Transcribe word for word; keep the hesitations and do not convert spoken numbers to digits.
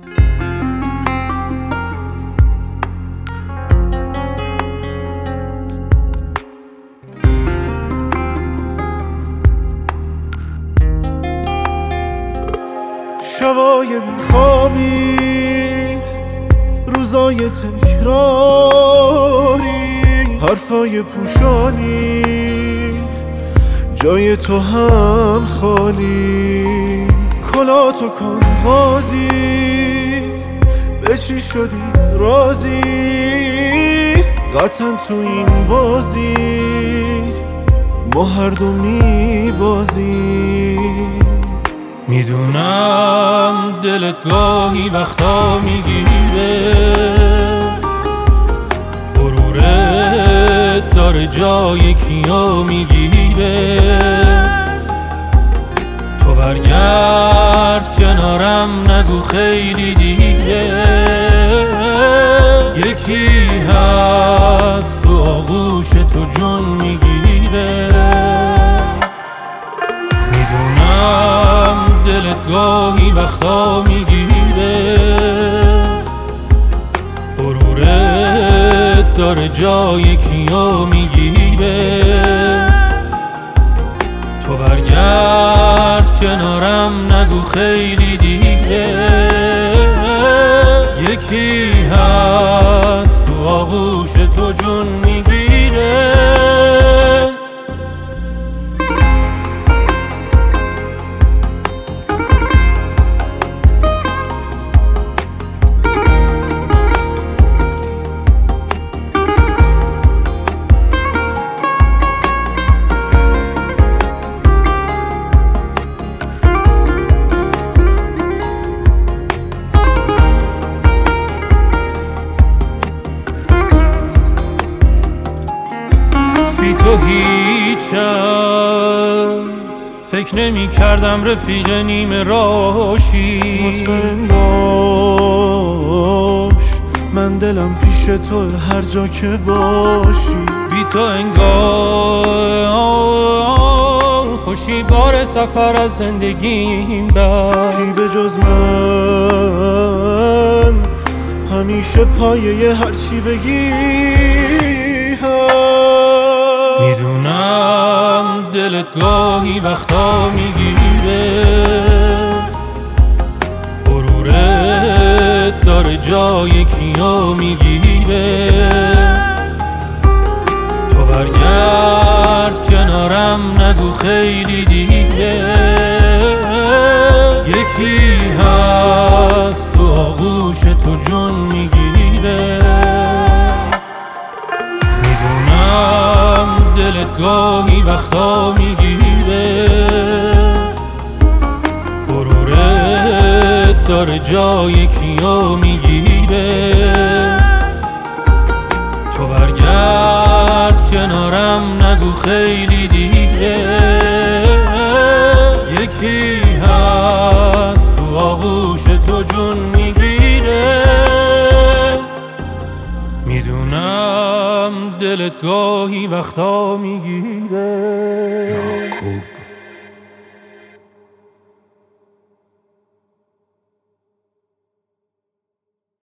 شبای بیخوابی، روزای تکراری، حرفای پوشانی، جای تو هم خالی. کلاتو کن قاضی، به چی شدی راضی؟ قطعا تو این بازی ما هر دو میبازی. میدونم دلت گاهی وقتا میگیره، غرورت داره جای کیا میگیره. تو برگرد کنارم، نگو خیلی دیره. یکی هست تو آغوش تو جون میگیره. میدونم دلت گاهی وقتا میگیره، غرورت داره جای کیا میگیره. تو برگرد کنارم، نگو خیلی دیره. یکی هست تو آغوش تو جون میگیره. بی تو هیچم، فکر نمی کردم رفیق نیمه راشی. مطمئن باش من دلم پیش تو هر جا که باشی. بی تو انگار خوشی بار سفر از زندگیم بست. کی به جز من همیشه پایه هرچی بگی هست. میدونم دلت گاهی وقتا میگیره، غرورت داره جای کیا میگیره. تو برگرد کنارم، نگو خیلی دیره. یکی هست تو آغوش تو جون میگیره. میدونم دلت گاهی وقتا میگیره، غرورت داره جای کیا میگیره. تو برگرد کنارم، نگو خیلی دیره. یکی هست تو آغوش تو جون میگیره. میدونم دلت گاهی وقتا میگیره. یعقوب